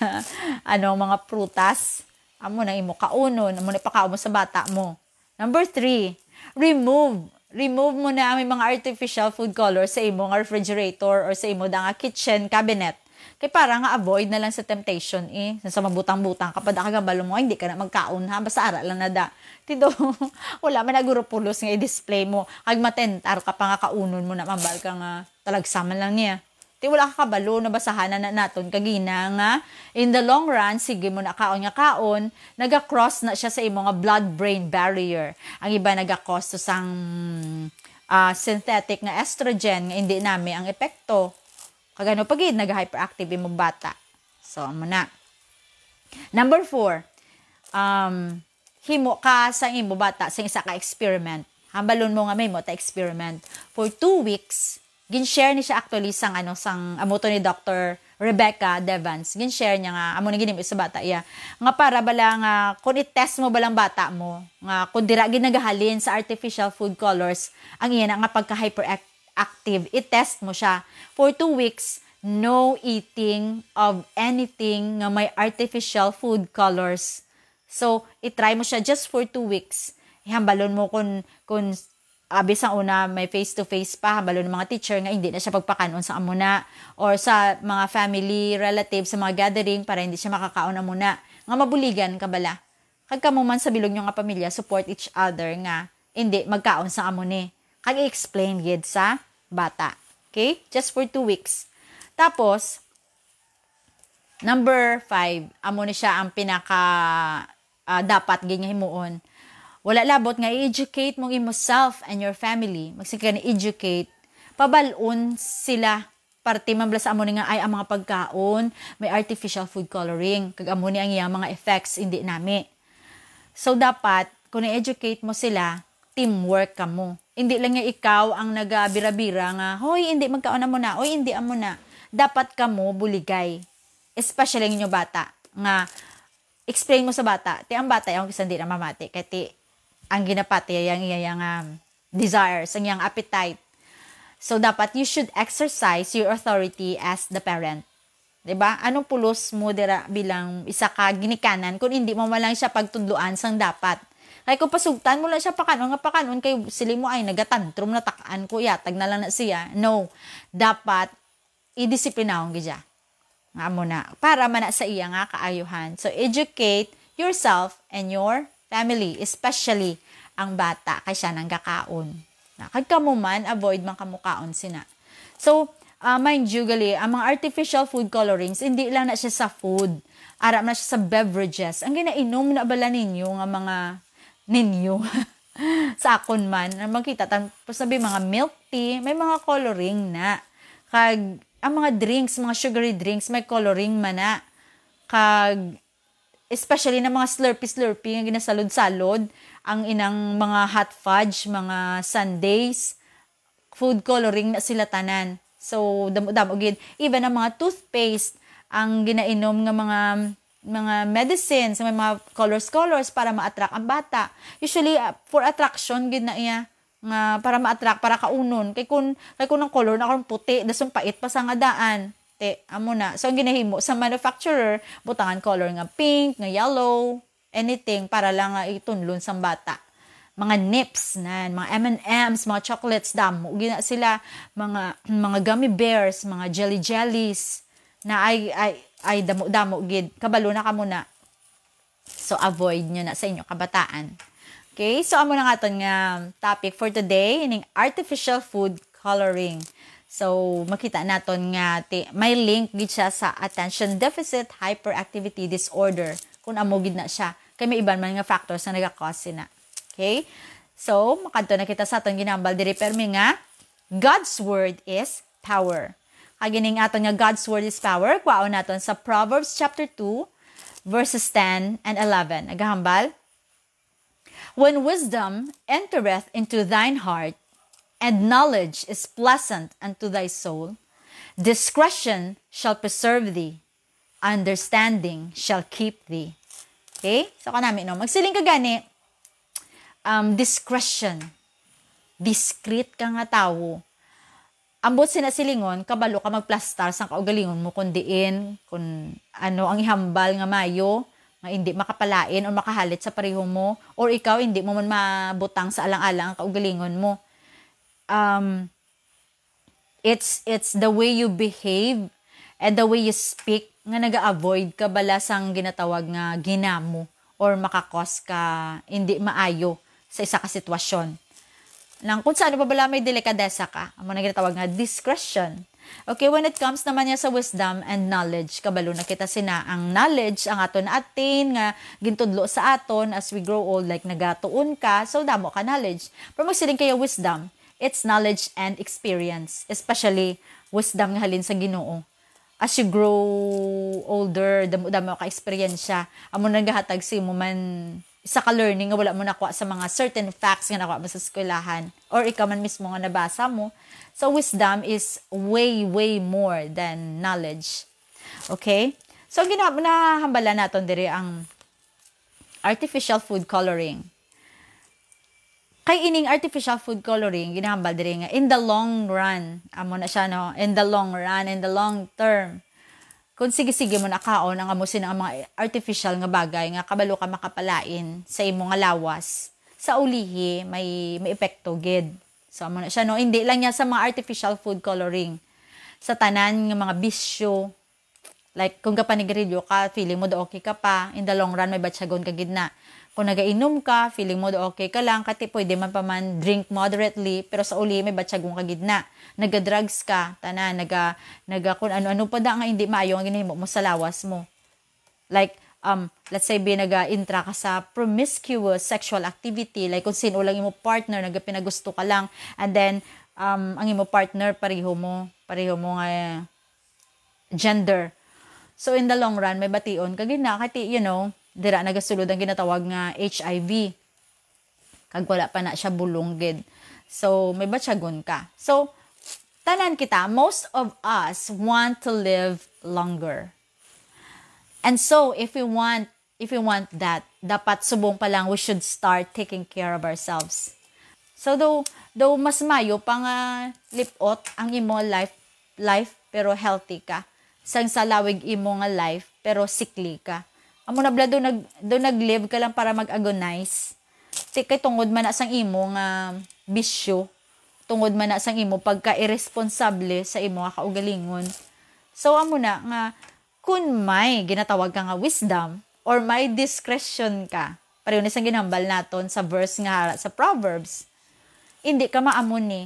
ano, mga prutas. Amo na imo kaunon, amo na ipakaon mo sa bata mo. Number three, remove. Remove mo na ang mga artificial food colors sa imo nga refrigerator or sa imo da nga kitchen cabinet. Kay para nga avoid na lang sa temptation eh. Sa mabutang-butang kapag nakagabalo mo, hindi ka na magkaon ha. Basta ara lang na da. Tido, wala man naguro pulos nga i-display mo. Kag matentar ka pa nga kaunon mo na mambal ka nga talagsaman lang niya. Ti wala ka kabalo na basahan na naton kagina nga in the long run sige mo na kaon nga kaon naga-cross na siya sa imo nga blood-brain barrier. Ang iba naga-cause to sang uh, synthetic nga estrogen nga hindi nami ang epekto. Kagano pagid nag-hyperactive imong bata. So amo na. Number four, um himo ka sa imo bata sa isa ka experiment. Hambalon mo nga may mo ta experiment for two weeks. Gin-share ni siya actually sang ano sang amoto ni Doctor Rebecca Devans. Gin-share niya nga amo ni ginim sa bata iya. Nga para bala nga kung i-test mo balang bata mo nga kung dira gid nagahalin sa artificial food colors ang iya nga pagka hyperactive, i-test mo siya for two weeks. No eating of anything nga may artificial food colors. So, i-try mo siya just for two weeks. Ihambalon mo kung kung abis ang una, may face-to-face pa, habalo ng mga teacher nga hindi na siya pagpakanon sa amuna or sa mga family, relatives, sa mga gathering para hindi siya makakaon amuna. Nga mabuligan ka bala. Kag kamo man sa bilog nyo nga pamilya, support each other nga hindi magkaon sa amuni. Kag i-explain gid sa bata. Okay? Just for two weeks. Tapos, number five, amo ni siya ang pinaka uh, dapat ganyan himuon. Wala labot nga i-educate mong imo self and your family. Magsika ni educate. Pabalon sila. Parte man bala sa amo ni nga ay ang mga pagkaon, may artificial food coloring. Kag amo ni ang iyang mga effects, hindi nami. So, dapat, kung i-educate mo sila, teamwork ka mo. Hindi lang nga ikaw ang nagabira-bira nga, hoy, hindi magkaon na mo na, hoy, hindi amo na. Dapat ka mo buligay. Especially ang inyo bata. Nga, explain mo sa bata. Ti ang bata, yung kisang di na mamati. Kaya ti, ang ginapati yung iyang um, desires, ang iyang appetite. So, dapat you should exercise your authority as the parent. Diba? Anong pulos mo dira bilang isa ka ginikanan kung hindi mo malang siya pagtudloan sang dapat. Kaya kung pasugtan mo lang siya pakanon, nga pakanon, kay sili mo ay nagatantrum na takaan ko, yatag na lang na siya. No. Dapat, i-disiplinahon gidya. Nga mo na. Para man sa iya nga kaayuhan. So, educate yourself and your family, especially ang bata, kay siya nang kakaon. Kag kamo man, avoid man kamukaon sina. So, uh, mind you, gali, ang mga artificial food colorings, hindi lang na siya sa food. Aram na siya sa beverages. Ang ginainom na bala ninyo, nga mga ninyo, sa akon man, makita, tapos sabi, mga milk tea, may mga coloring na. Kag, ang mga drinks, mga sugary drinks, may coloring man na. Kag, especially na mga slurpy-slurpy, nga ginasalod-salod, ang inang mga hot fudge, mga sundaes, food coloring na sila tanan. So, damo-damo gid. Even ang mga toothpaste, ang ginainom nga mga mga medicines, may mga colors-colors para ma-attract ang bata. Usually, uh, for attraction, gid na iya, nga para ma-attract, para kaunon. Kay kun, kay kun ang color na akong puti, dasong pait pa sa nga daan. Te, amo na. So, ang ginahimo sa manufacturer, butangan color nga pink, nga yellow, anything para lang nga itunlon sa bata. Mga nips na, mga M and M's, mga chocolates, damo. Gina sila, mga mga gummy bears, mga jelly jellies, na ay, ay, ay damo-damo gid. Kabalo na ka muna. So, avoid nyo na sa inyo kabataan. Okay? So, amo na nga ito nga topic for today, ining artificial food coloring. So, makita naton nga ti, may link gid siya sa attention deficit hyperactivity disorder kung amo gid na siya. Kay may iban man nga factors na naga-cause na. Okay? So, makadto na kita sa aton ginambal diri permi nga God's word is power. Kagining aton nga God's word is power, kwaon naton sa Proverbs chapter two verses ten and eleven. Agahambal. When wisdom entereth into thine heart, and knowledge is pleasant unto thy soul, discretion shall preserve thee, understanding shall keep thee. Okay? So, kanami, no? Magsiling ka gani, um, discretion. Discreet ka nga tao. Ambot sinasilingon, kabalo ka magplastar sa kaugalingon mo, kung diin, kung ano ang ihambal nga mayo, nga hindi makapalain o makahalit sa pareho mo, or ikaw hindi mo man mabutang sa alang-alang ang kaugalingon mo. Um, it's it's the way you behave and the way you speak nga naga-avoid ka balasang ginatawag nga ginamo or makakos ka hindi maayo sa isa ka sitwasyon. Lang kung saan pa bala may delikadesa ka, amo na ginatawag nga discretion. Okay, when it comes naman niya sa wisdom and knowledge, kabalo na kita sina ang knowledge ang aton attain nga gintudlo sa aton as we grow old, like nagatuon ka, so damo ka knowledge. Pero magsiling kayo wisdom, it's knowledge and experience, especially wisdom nga halin sa Ginoo. As you grow older, damo-damo ka experience amo nagahatag si mo man isa ka learning nga wala mo nakuha sa mga certain facts nga nakuha mo sa eskwelahan or ikaw man mismo nga nabasa mo. So wisdom is way way more than knowledge. Okay? So gina nahambala naton diri ang artificial food coloring. Kay ining artificial food coloring, ginahambal diri nga in the long run, amo na siya no, in the long run, in the long term. Kung sige-sige mo nakaon ang amo sina ang mga artificial nga bagay nga kabalo ka makapalain sa imo nga lawas, sa ulihi may may epekto gid. So amo na siya no, hindi lang niya sa mga artificial food coloring. Sa tanan nga mga bisyo, like kung ka panigrilyo ka, feeling mo do okay ka pa, in the long run may batsagon ka gid na. Kung nagainom ka, feeling mo do okay ka lang, kati pwede man pa man drink moderately, pero sa uli may batsagong ka gidna. Naga-drugs ka, tanan, naga, naga kung ano-ano pa da nga hindi maayo ang ginahimo mo sa lawas mo. Like, um, let's say, binaga-intra ka sa promiscuous sexual activity, like kung sino lang imo partner, nagapinagusto ka lang, and then, um, ang imo partner, pareho mo, pareho mo nga uh, gender. So, in the long run, may bation ka gina, kati, you know, dira nagasulod ang ginatawag nga H I V. Kag wala pa na siya bulong gid. So, may batsagon ka. So, tanan kita, most of us want to live longer. And so, if we want, if we want that, dapat subong pa lang we should start taking care of ourselves. So, though, though mas mayo pa nga lipot ang imo life, life pero healthy ka. Sang salawig imo nga life pero sickly ka. Amo na bla do nag do naglive ka lang para mag-agonize. Ti kay tungod man na sang imo nga bisyo, tungod man na sang imo pagka irresponsible sa imo nga kaugalingon. So amo na nga kun may ginatawag ka nga wisdom or may discretion ka. Pareho ni sang ginhambal naton sa verse nga sa Proverbs. Hindi ka maamon ni.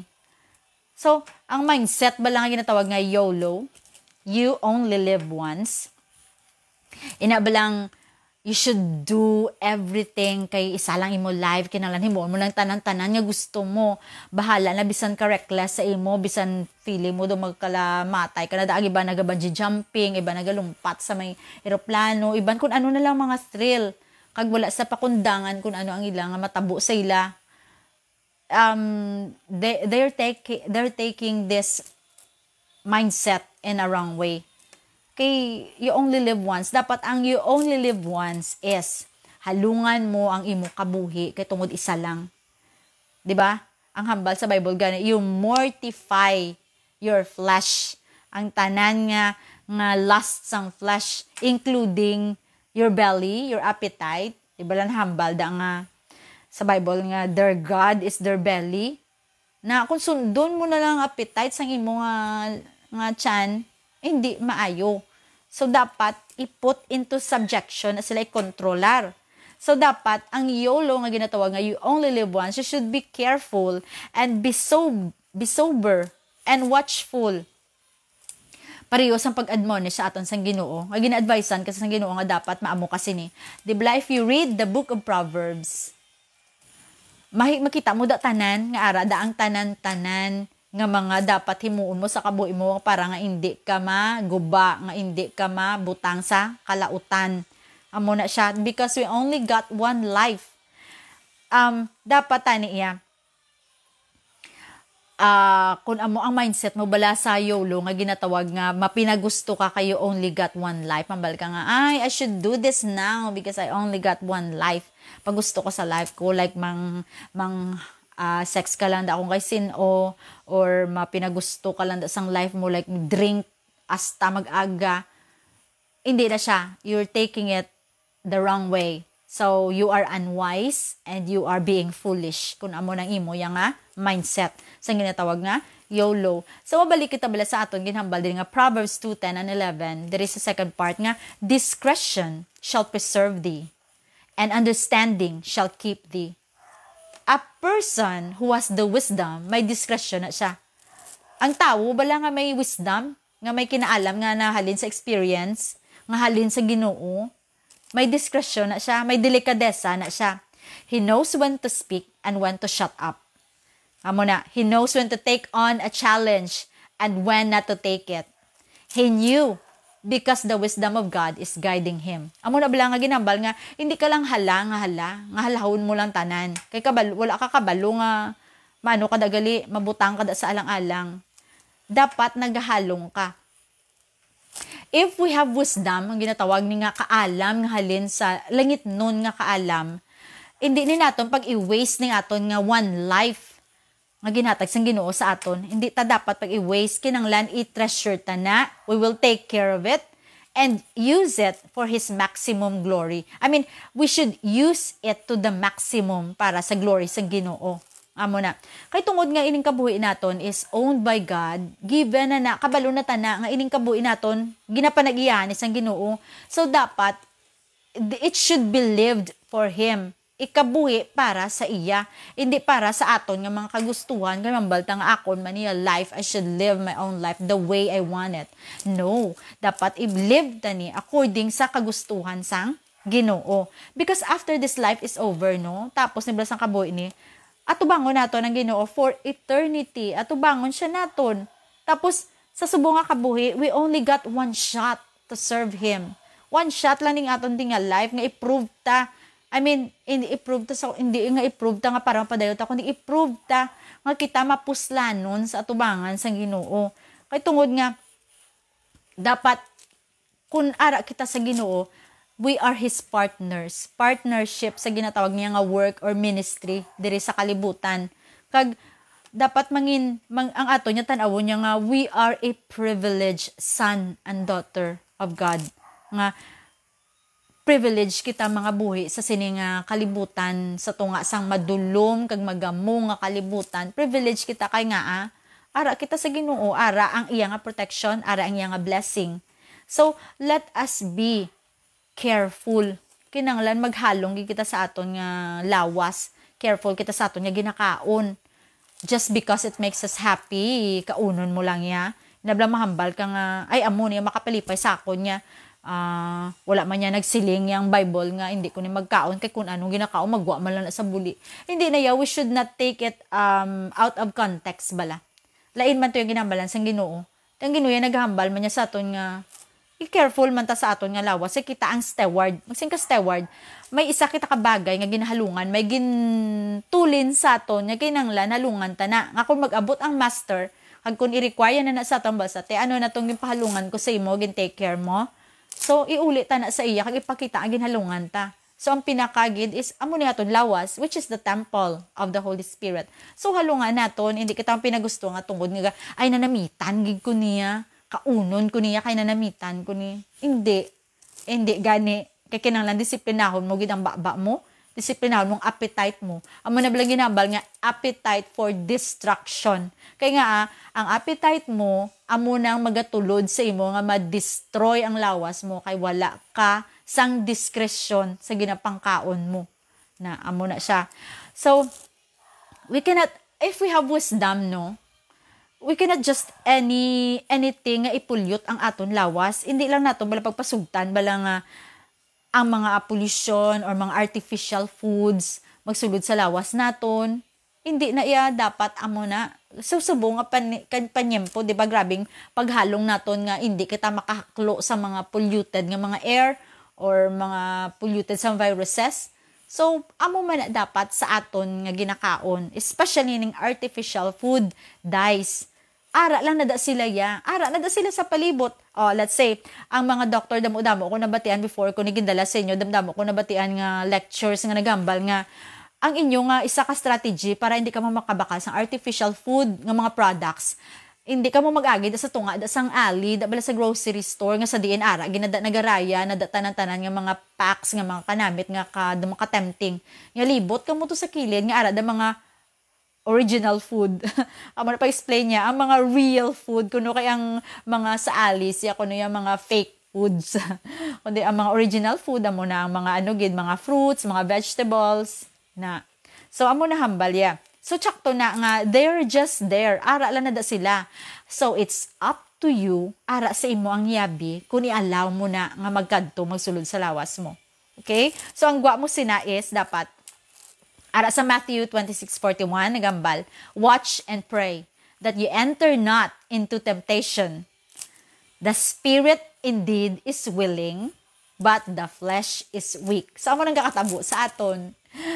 So ang mindset ba lang ginatawag nga YOLO, you only live once. Inabalang you should do everything kay isa lang imo life kinahanglan himo mo lang tanan-tanan nga gusto mo, bahala na bisan ka reckless sa imo, bisan feeling mo do magkalamatay kana daag iba naga bungee jumping, iba nagalumpat sa may eroplano, iban kun ano na lang mga thrill kag wala sa pakundangan kun ano ang ilang nga matabo sa ila. Um they they're taking they're taking this mindset in a wrong way. Kay you only live once. Dapat ang you only live once is halungan mo ang imo kabuhi kay tungod isa lang. 'Di ba? Ang hambal sa Bible gani, you mortify your flesh. ang tanan nga nga lust sang flesh, including your belly, your appetite. Diba lang hambal da nga sa Bible nga their God is their belly. Na kung sundon mo na lang appetite sang imo nga nga tiyan, hindi maayo. So dapat i-put into subjection na sila i-controller. So dapat ang YOLO nga ginatawag nga you only live once, you should be careful and be so be sober and watchful. Pareho sang pag-admonish sa aton sang Ginoo. Nga gina-advisean kasi sang Ginoo nga dapat maamo kasi ni. Diba if you read the book of Proverbs, makita mo da tanan nga ara da ang tanan-tanan nga mga dapat himuon mo sa kabuhi mo para nga hindi ka maguba, nga hindi ka mabutang sa kalautan. Amo na siya because we only got one life. Um dapat tani iya uh, kung amo ang mindset mo bala sa YOLO nga ginatawag nga mapinagusto ka kayo only got one life. Mambal ka nga, ay, I should do this now because I only got one life. Pag gusto ko sa life ko, like mang, mang uh, sex ka lang da akong kay sin o or mapinagusto ka lang da sang life mo, like drink hasta mag-aga. Hindi na siya. You're taking it the wrong way. So, you are unwise and you are being foolish. Kung amo nang imo yang nga mindset. Sa ginatawag nga YOLO. So, mabalik kita bala sa aton ginhambal din nga Proverbs two ten and eleven. There is a second part nga, discretion shall preserve thee, and understanding shall keep thee. A person who has the wisdom, may discretion na siya. Ang tao, bala nga may wisdom, nga may kinaalam nga nahalin sa experience, nga halin sa Ginoo, may discretion na siya, may delikadesa na siya. He knows when to speak and when to shut up. Amo na, he knows when to take on a challenge and when not to take it. He knew because the wisdom of God is guiding him. Amo na bala nga ginambal nga, hindi ka lang hala nga hala, nga halahon mo lang tanan. Kay kabalo, wala ka kabalo nga, maano ka dagali, mabutang ka da sa alang-alang. Dapat naghalong ka. If we have wisdom, ang ginatawag ni nga kaalam nga halin sa langit nun nga kaalam, hindi ni naton pag i-waste ni aton nga one life nga ginatag sang Ginoo sa aton, hindi ta dapat pag i-waste kinanglan i-treasure ta na, we will take care of it and use it for His maximum glory. I mean, we should use it to the maximum para sa glory sang Ginoo. Amo na. Kay tungod nga ining kabuhi naton is owned by God, given na na kabalo na tana nga ining kabuhi naton ginapanag-iyan isang Ginoo. So dapat it should be lived for Him. Ikabuhi para sa iya, hindi para sa aton nga mga kagustuhan kay mambalta nga akon man niya life, I should live my own life the way I want it. No, dapat i-live tani according sa kagustuhan sang Ginoo. Because after this life is over, no, tapos niblas ang kabuhi ni atubangon naton ang Ginoo for eternity. Atubangon siya naton. Tapos, sa subo nga kabuhi, we only got one shot to serve Him. One shot lang ning aton ding nga life, nga i-prove ta. I mean, hindi i-prove ta, sa, hindi nga i-prove ta nga parang padayot ta, kundi i-prove ta nga kita mapuslanon sa atubangan sang Ginoo. Kay tungod nga, dapat, kung ara kita sa Ginoo, we are His partners. Partnership sa ginatawag niya nga work or ministry diri sa kalibutan. Kag dapat mangin mang, ang ato niya tan-awon niya nga we are a privileged son and daughter of God. Nga privilege kita mga buhi sa sining nga kalibutan sa tunga sang madulom kag magamo nga kalibutan. Privilege kita kay nga ah, ara kita sa Ginoo, ara ang iya nga protection, ara ang iya nga blessing. So let us be careful. Kinanglan maghalong kita sa aton nga lawas. Careful kita sa aton nga ginakaon. Just because it makes us happy, kaunon mo lang ya. Nabla mahambal ka nga, ay amo niya makapalipay sa akon niya. Uh, wala man niya nagsiling yung Bible nga, hindi ko ni magkaon. Kay kung anong ginakaon, magwa man lang sa buli. Hindi na ya, we should not take it um, out of context bala. Lain man to yung ginambalan sa Ginoo. Ang Ginoo yan naghambal man niya sa aton nga, i-careful man ta sa aton nga lawas. Kasi kita ang steward. Magsing ka steward, may isa kita kabagay nga ginahalungan, may gintulin sa aton, nga kinanglan, halungan ta na. Nga kung mag-abot ang master, kag kung i-require na na sa aton basa, te, ano na tong gipahalungan ko sa imo, gin-take care mo. So, iulit ta na sa iya, kag ipakita ang ginhalungan ta. So, ang pinakagid is, amo ni aton lawas, which is the temple of the Holy Spirit. So, halungan naton, hindi kita ang pinagusto nga tungod nga, ay nanamitan, gig ko niya, kaunon ko niya, kay nanamitan ko ni. Hindi. Hindi, gani. Kaya kinanglan, disiplinahon mo, gidang baba mo. Disiplinahon mong appetite mo. Amo na bilang ginambal nga, appetite for distraction. Kaya nga, ah, ang appetite mo, amo nang magatulod sa imo nga ma-destroy ang lawas mo kay wala ka sang diskresyon sa ginapangkaon mo. Na, amo na siya. So, we cannot, if we have wisdom, no, we cannot just any, anything nga ipulyot ang aton lawas. Hindi lang nato, bala pagpasugtan, bala nga, ang mga pollution or mga artificial foods magsulod sa lawas naton, hindi na iya dapat amo na susubo nga pan, panyempo, di ba, grabing paghalong naton nga hindi kita makahaklo sa mga polluted nga mga air or mga polluted sa viruses. So, amo man na dapat sa aton nga ginakaon, especially ning artificial food dyes. Ara lang nada sila ya. Ara nada sila sa palibot. Oh, let's say, ang mga doktor damo-damo ko nabatian before ko nigindala sa inyo, damo ko nabatian nga lectures nga nagambal nga ang inyo nga isa ka strategy para hindi ka mo makabaka sa artificial food nga mga products. Hindi ka mo mag-agi da sa tunga da sang alley, da bala sa grocery store nga sa diin ara ginada nagaraya na tanan-tanan nga mga packs nga mga kanamit nga ka damo ka tempting. Nga libot ka mo to sa kilid nga ara da mga original food. Amo na pa-explain niya, ang mga real food, kuno kay ang mga sa alis, ya kuno yung mga fake foods. Kundi ang mga original food, amo na ang mga ano gid, mga fruits, mga vegetables, na. So, amo na hambal ya. So, tsakto na nga, they're just there. Ara lang na da sila. So, it's up to you, ara sa imo ang yabi, kung i-allow mo na nga magkadto, magsulod sa lawas mo. Okay? So, ang gwa mo sinais, dapat, ara sa Matthew twenty-six forty-one, nagambal, watch and pray that you enter not into temptation. The spirit indeed is willing, but the flesh is weak. So, amo nang kakatabo sa aton.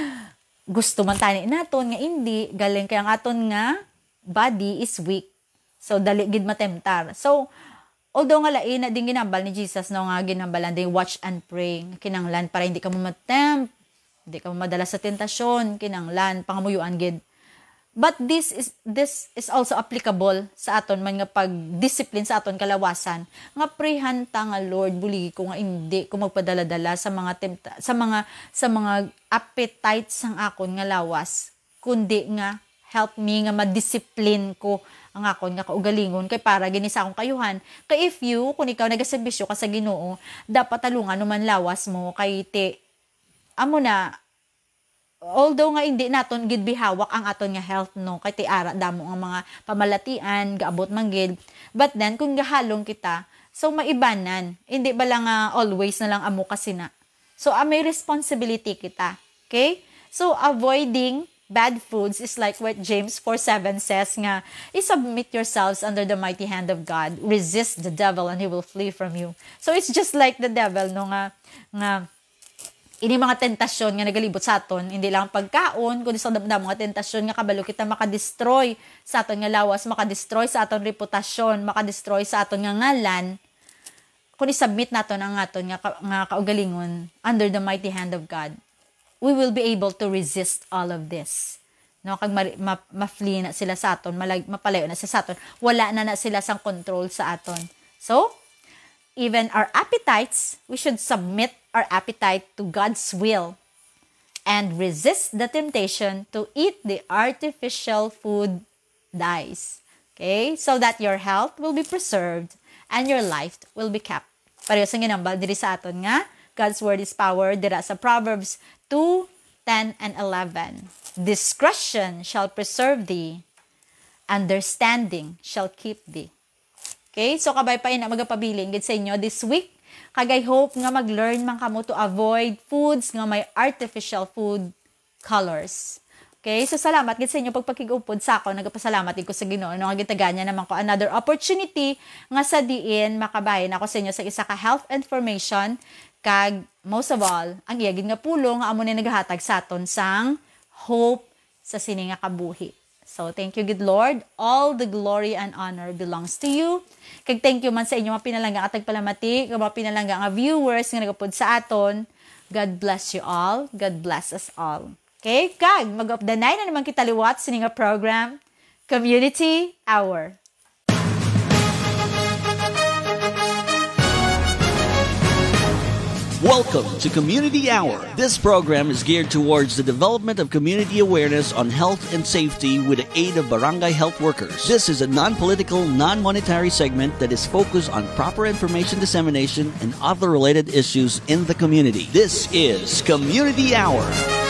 Gusto man tani naton nga hindi, galing kaya ang aton nga body is weak. So, dali gid matemptar. So, although nga lain na din ginambal ni Jesus, no nga ginambalan din, watch and pray. Kinanglan para hindi ka mo matempt. Hindi ka madala sa tentasyon, kinanglan, pangamuyuan gid. But this is this is also applicable sa aton man nga pag-discipline sa aton kalawasan. Nga prehan ta nga Lord, buligi ko nga hindi ko magpadala-dala sa mga tempta, sa mga sa mga appetite sang akon nga lawas, kundi nga help me nga ma-discipline ko ang akon nga kaugalingon kay para gini sa akong kayuhan. Kay if you kun ikaw nagaserbisyo ka sa Ginoo, dapat talungan numan lawas mo kay te amo na, although nga hindi naton gid bihawak ang aton nga health, no, kay ti ara damo ang mga pamalatian gaabot man gid, but then kung gahalong kita, so maibanan, hindi ba lang uh, always na lang amo kasi na. So uh, may responsibility kita, okay? So avoiding bad foods is like what James four seven says nga, i-submit yourselves under the mighty hand of God, resist the devil and he will flee from you. So it's just like the devil, no, nga nga ini mga tentasyon nga nagalibot sa aton, hindi lang pagkaon, kundi sa damdam mga tentasyon nga kabalo kita makadestroy sa aton nga lawas, makadestroy sa aton reputasyon, makadestroy sa aton nga ngalan, kundi submit naton ang aton nga, nga kaugalingon under the mighty hand of God. We will be able to resist all of this. No, kag ma, ma, ma-flee na sila sa aton, malag, mapalayo na sila sa aton, wala na na sila sang control sa aton. So, even our appetites, we should submit our appetite to God's will and resist the temptation to eat the artificial food dyes. Okay? So that your health will be preserved and your life will be kept. Pareho sa ginambal diri sa aton nga, God's word is power, dira sa Proverbs two, ten, and eleven. Discretion shall preserve thee, understanding shall keep thee. Okay? So kabay pa ina magapabiling gid sa inyo this week. Kagay hope nga mag-learn man kamo to avoid foods nga may artificial food colors. Okay? So salamat gid sa inyo pagpakigupod sa ako. Nagapasalamat ko sa Ginoo no nga gitaganya naman ko another opportunity nga sa diin makabahin ako sa inyo sa isa ka health information kag most of all ang iyagid nga pulong nga amo ni nagahatag sa aton sang hope sa sini nga kabuhi. So, thank you, good Lord. All the glory and honor belongs to you. Kag thank you man sa inyo mga pinalangga atag palamati, mga pinalangga nga viewers nga nagapod sa aton. God bless you all. God bless us all. Okay? Kag, mag-updanay na naman kita liwat sa nga program, Community Hour. Welcome to Community Hour. This program is geared towards the development of community awareness on health and safety with the aid of barangay health workers. This is a non-political, non-monetary segment that is focused on proper information dissemination and other related issues in the community. This is Community Hour.